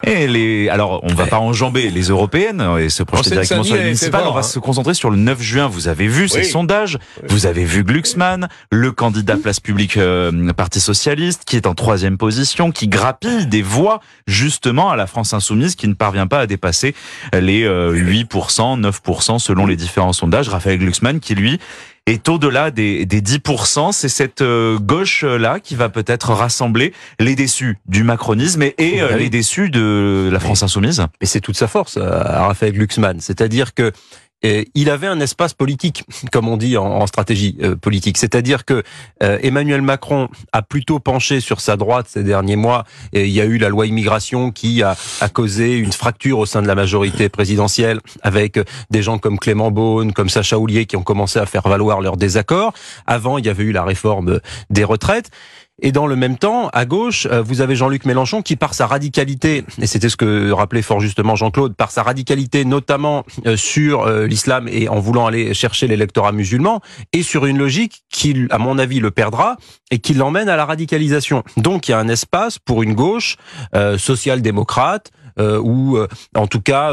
Alors, on va pas enjamber les européennes et se projeter directement sur les municipales. On va se concentrer sur le 9 juin. Vous avez vu ces sondages, vous avez vu Glucksmann, le candidat Place Publique Parti Socialiste, qui est en 3e position, qui grappille des voix justement à la France Insoumise, qui ne parvient pas à dépasser les 8%, 9% selon les différents sondages. Raphaël Glucksmann qui, lui, est au-delà des 10%. C'est cette gauche-là qui va peut-être rassembler les déçus du macronisme et les déçus de la France Insoumise. Et c'est toute sa force à Raphaël Glucksmann. C'est-à-dire que il avait un espace politique, comme on dit en stratégie politique. C'est-à-dire que Emmanuel Macron a plutôt penché sur sa droite ces derniers mois. Et il y a eu la loi immigration qui a causé une fracture au sein de la majorité présidentielle, avec des gens comme Clément Beaune, comme Sacha Houlié, qui ont commencé à faire valoir leurs désaccords. Avant, il y avait eu la réforme des retraites. Et dans le même temps, à gauche, vous avez Jean-Luc Mélenchon qui, par sa radicalité, et c'était ce que rappelait fort justement Jean-Claude, par sa radicalité notamment sur l'islam et en voulant aller chercher l'électorat musulman, et sur une logique qui, à mon avis, le perdra et qui l'emmène à la radicalisation. Donc il y a un espace pour une gauche social-démocrate, ou en tout cas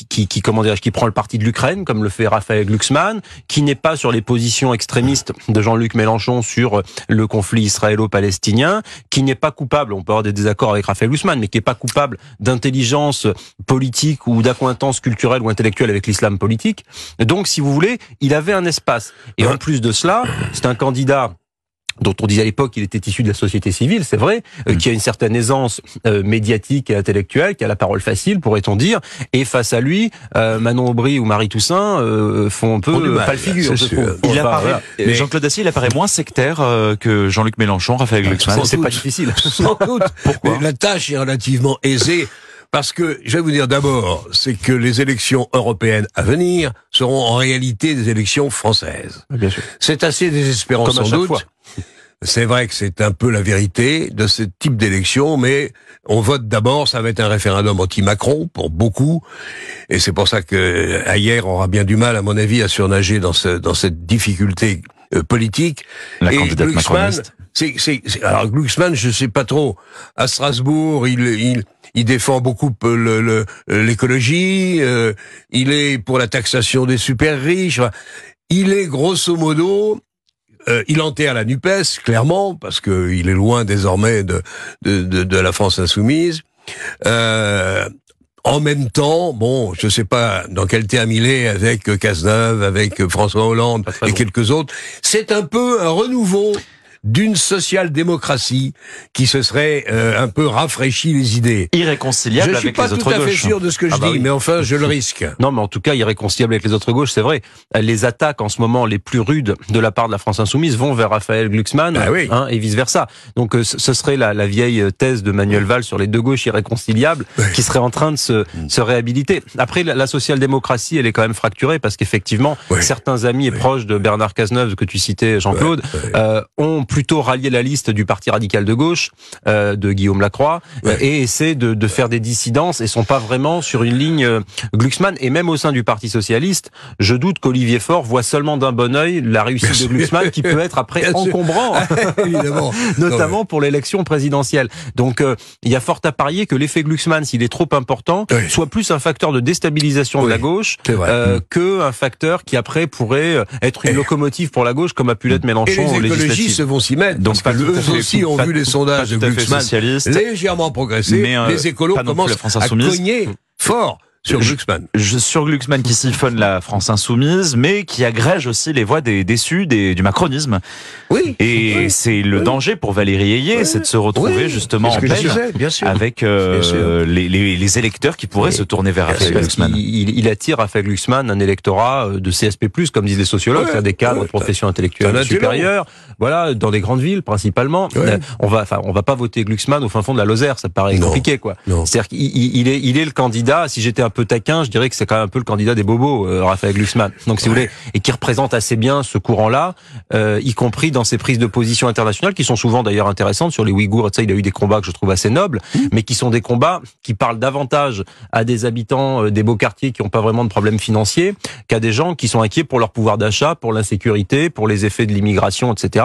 qui prend le parti de l'Ukraine comme le fait Raphaël Glucksmann, qui n'est pas sur les positions extrémistes de Jean-Luc Mélenchon sur le conflit israélo-palestinien, qui n'est pas coupable, on peut avoir des désaccords avec Raphaël Glucksmann, mais qui n'est pas coupable d'intelligence politique ou d'acquaintance culturelle ou intellectuelle avec l'islam politique. Donc si vous voulez, il avait un espace. Et en plus de cela, c'est un candidat dont on disait à l'époque qu'il était issu de la société civile, c'est vrai, qui a une certaine aisance médiatique et intellectuelle, qui a la parole facile, pourrait-on dire, et face à lui, Manon Aubry ou Marie Toussaint font un peu pas le figure. Mais Jean-Claude Dacier, il apparaît moins sectaire que Jean-Luc Mélenchon, Raphaël Glucksmann. C'est pas difficile. Sans doute. Pourquoi ? La tâche est relativement aisée. Parce que, je vais vous dire d'abord, c'est que les élections européennes à venir seront en réalité des élections françaises. Bien sûr. C'est assez désespérant comme sans doute. C'est vrai que c'est un peu la vérité de ce type d'élection, mais on vote d'abord, ça va être un référendum anti-Macron pour beaucoup, et c'est pour ça que Ayer aura bien du mal, à mon avis, à surnager dans cette difficulté politique. La et candidate Glucksmann, alors Glucksmann, je sais pas trop. À Strasbourg, il défend beaucoup l'écologie. Il est pour la taxation des super riches. Il est grosso modo, il enterre la NUPES clairement parce que il est loin désormais de la France insoumise. En même temps, bon, je sais pas dans quel terme il est avec Cazeneuve, avec François Hollande et quelques autres. C'est un peu un renouveau d'une social-démocratie qui se serait un peu rafraîchi les idées. Irréconciliable avec les autres gauches. Je suis pas tout à fait sûr de ce que je dis, mais enfin, je le risque. Non, mais en tout cas, irréconciliable avec les autres gauches, c'est vrai. Les attaques en ce moment les plus rudes de la part de la France Insoumise vont vers Raphaël Glucksmann, et vice-versa. Donc ce serait la vieille thèse de Manuel Valls sur les deux gauches irréconciliables qui serait en train de se réhabiliter. Après, la social-démocratie, elle est quand même fracturée parce qu'effectivement, certains amis et proches de Bernard Cazeneuve, que tu citais, Jean-Claude, ont plutôt rallié la liste du Parti radical de gauche de Guillaume Lacroix et essaient de faire des dissidences et sont pas vraiment sur une ligne Glucksmann. Et même au sein du Parti socialiste, je doute qu'Olivier Faure voit seulement d'un bon œil la réussite de Glucksmann qui peut être après encombrant, évidemment, notamment pour l'élection présidentielle. Donc il y a fort à parier que l'effet Glucksmann, s'il est trop important, soit plus un facteur de déstabilisation de la gauche que un facteur qui après pourrait être une locomotive pour la gauche comme a pu l'être Mélenchon aux législatives. Vont s'y mettre. Donc, parce que eux aussi ont vu les sondages de Glucksmann légèrement progresser. Mais les écolos commencent à cogner fort sur Glucksmann. Sur Glucksmann qui siphonne la France insoumise, mais qui agrège aussi les voix des déçus du macronisme. Et c'est le danger pour Valérie Ayé, c'est de se retrouver justement en peine avec les électeurs qui pourraient se tourner vers Raphaël Glucksmann. Il attire Raphaël Glucksmann un électorat de CSP+, comme disent les sociologues, des cadres de profession intellectuelle supérieure, voilà, dans des grandes villes principalement. On va pas voter Glucksmann au fin fond de la Lozère, ça paraît compliqué, quoi. C'est-à-dire qu'il est le candidat. Si j'étais un peu taquin, je dirais que c'est quand même un peu le candidat des bobos, Raphaël Glucksmann. Donc, si vous voulez, et qui représente assez bien ce courant-là, y compris dans ses prises de position internationales, qui sont souvent d'ailleurs intéressantes sur les Ouïghours. Et ça, il a eu des combats que je trouve assez nobles, mais qui sont des combats qui parlent davantage à des habitants des beaux quartiers qui n'ont pas vraiment de problèmes financiers, qu'à des gens qui sont inquiets pour leur pouvoir d'achat, pour l'insécurité, pour les effets de l'immigration, etc.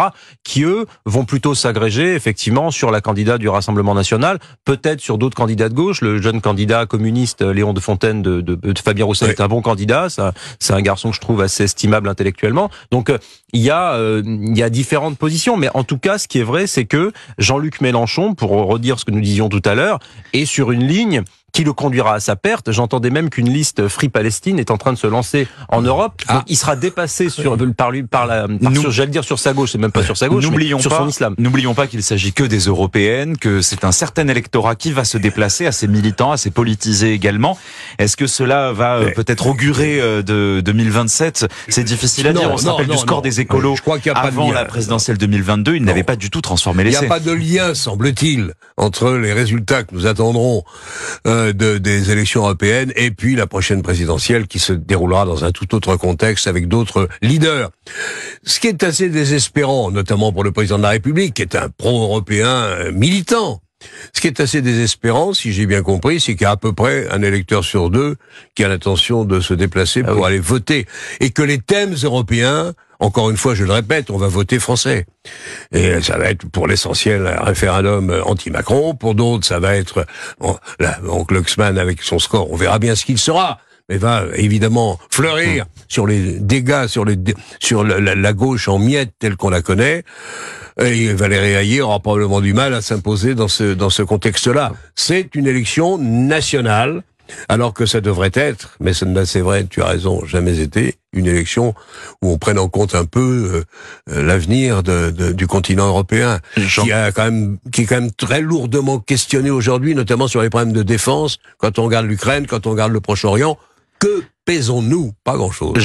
qui eux vont plutôt s'agréger effectivement sur la candidate du Rassemblement national, peut-être sur d'autres candidats de gauche. Le jeune candidat communiste Léon de Fontaine de Fabien Roussel est un bon candidat. C'est un garçon que je trouve assez estimable intellectuellement. Donc il y a différentes positions, mais en tout cas, ce qui est vrai, c'est que Jean-Luc Mélenchon, pour redire ce que nous disions tout à l'heure, est sur une ligne qui le conduira à sa perte. J'entendais même qu'une liste Free Palestine est en train de se lancer en Europe. Donc il sera dépassé j'allais dire sur sa gauche, c'est même pas sur sa gauche, mais sur son islam. N'oublions pas qu'il s'agit que des européennes, que c'est un certain électorat qui va se déplacer, assez militant, assez politisé également. Est-ce que cela va peut-être augurer de 2027 ? C'est difficile à dire. On se rappelle du score des écolos. Je crois qu'il y a pas avant la présidentielle 2022, il n'avait pas du tout transformé l'essai. Il n'y a pas de lien, semble-t-il, entre les résultats que nous attendrons des élections européennes et puis la prochaine présidentielle qui se déroulera dans un tout autre contexte avec d'autres leaders. Ce qui est assez désespérant, notamment pour le président de la République, qui est un pro-européen militant. Ce qui est assez désespérant, si j'ai bien compris, c'est qu'il y a à peu près un électeur sur deux qui a l'intention de se déplacer pour aller voter. Et que les thèmes européens, encore une fois, je le répète, on va voter français. Et ça va être pour l'essentiel un référendum anti-Macron. Pour d'autres, ça va être oncle Glucksmann avec son score. On verra bien ce qu'il sera. Mais va évidemment fleurir sur les dégâts, sur la gauche en miettes telle qu'on la connaît. Et Valérie Hayer aura probablement du mal à s'imposer dans ce contexte-là. C'est une élection nationale, alors que ça devrait être, mais c'est vrai, tu as raison, jamais été, une élection où on prenne en compte un peu l'avenir du continent européen, qui est quand même très lourdement questionné aujourd'hui, notamment sur les problèmes de défense, quand on regarde l'Ukraine, quand on regarde le Proche-Orient. Que pèsons-nous ? Pas grand-chose.